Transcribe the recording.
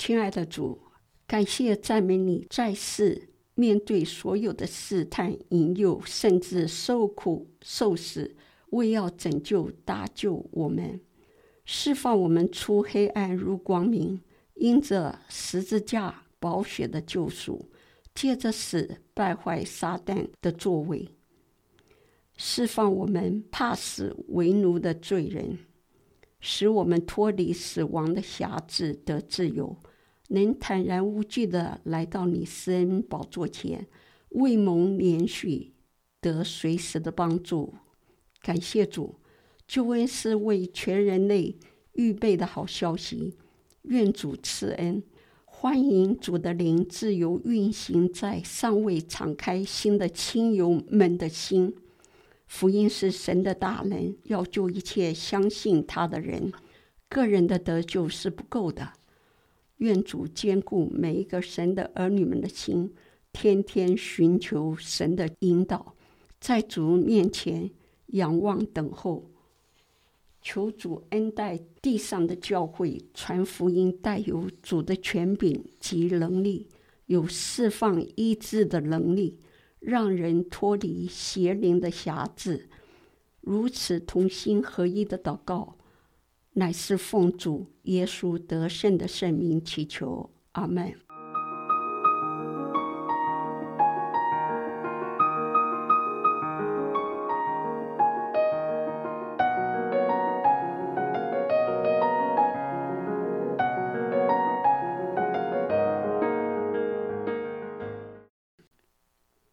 亲爱的主，感谢赞美你，在世面对所有的试探引诱，甚至受苦受死，为要拯救搭救我们，释放我们出黑暗入光明，因着十字架宝血的救赎，借着死败坏撒旦的作为，释放我们怕死为奴的罪人，使我们脱离死亡的辖制得自由，能坦然无惧地来到你施恩宝座前，为蒙连续得随时的帮助。感谢主，救恩是为全人类预备的好消息，愿主赐恩，欢迎主的灵自由运行在尚未敞开心的亲友们的心。福音是神的大能，要救一切相信他的人，个人的得救是不够的。愿主坚固每一个神的儿女们的心，天天寻求神的引导，在主面前仰望等候，求主恩待地上的教会，传福音带有主的权柄及能力，有释放医治的能力，让人脱离邪灵的辖制。如此同心合一的祷告，乃是奉主耶稣得胜的圣名祈求，阿们。